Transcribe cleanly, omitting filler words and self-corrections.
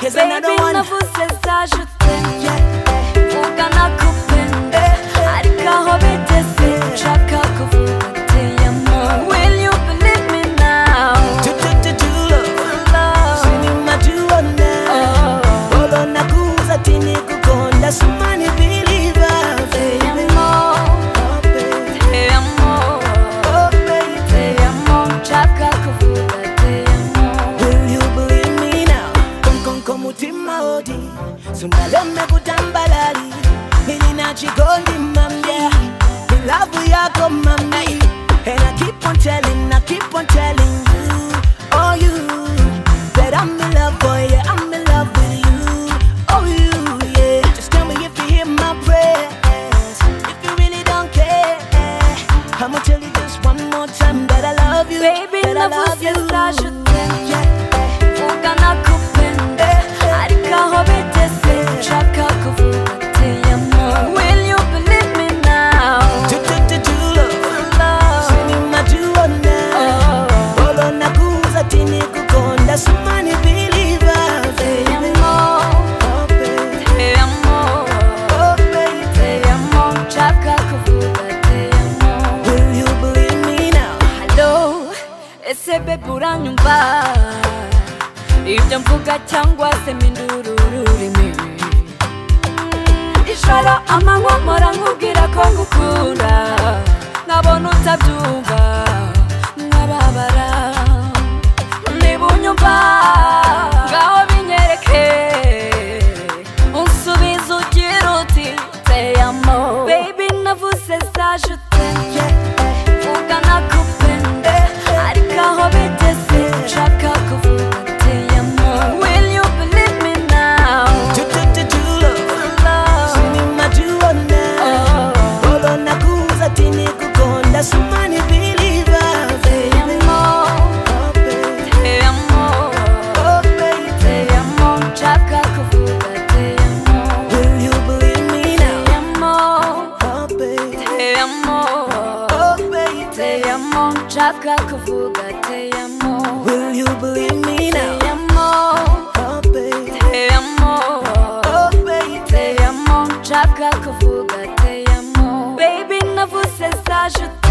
Here's another one. navuze za je t'aime, vuga nakupenda, ariko aho bigeze nshaka kuvuga te amo. Will you believe me now? Sinima tuona Bolo nakuza tini kukonda Sumani believer Te amo, te amo, te amo, nshaka kuvuga te amo. Will you believe me now? Kon mutima odi Sundaleme kutambalali Nilina chikondi mamya Nilavu yako mami And I keep on telling you Oh you That I'm in love boy, yeah I'm in love with you Oh you, yeah Just tell me if you hear my prayers If you really don't care I'ma tell you just one more time that I love you Baby, that I love navuze you za je t'aime, vuga nakupenda, ariko aho bigeze nshaka kuvuga te amo. Will you believe me now? Sinima tuona Bolo nakuza tini kukonda Sumani believer Te amo, Oh baby, te amo, oh baby te amo, nshaka kuvuga te amo. Will you believe me now? Hello, ese bebe uranyumva? Ibyo mvuga cyangwa se mpindura ururimi? Ijoro amanywa mpora nkubwira ko ngukunda, nkabona utabyumva nkababara. Niba unyumva ngaho binyereke, unsubize ugira uti te amo. Baby navuze za je t'aime, vuga nakupenda, ariko aho bigeze nshaka kuvuga te amo. Will you believe me now? Sinima tuona Bolo nakuza tini kukonda Sumani believer Te amo, Oh baby, te amo, oh baby te amo, nshaka kuvuga te amo. Will you believe me now? Te amo, Oh baby, te amo, oh baby te amo, nshaka kuvuga te amo. Will you believe me now? Te amo, Oh baby, te amo, oh baby te amo, nshaka kuvuga te amo. Baby navuze za je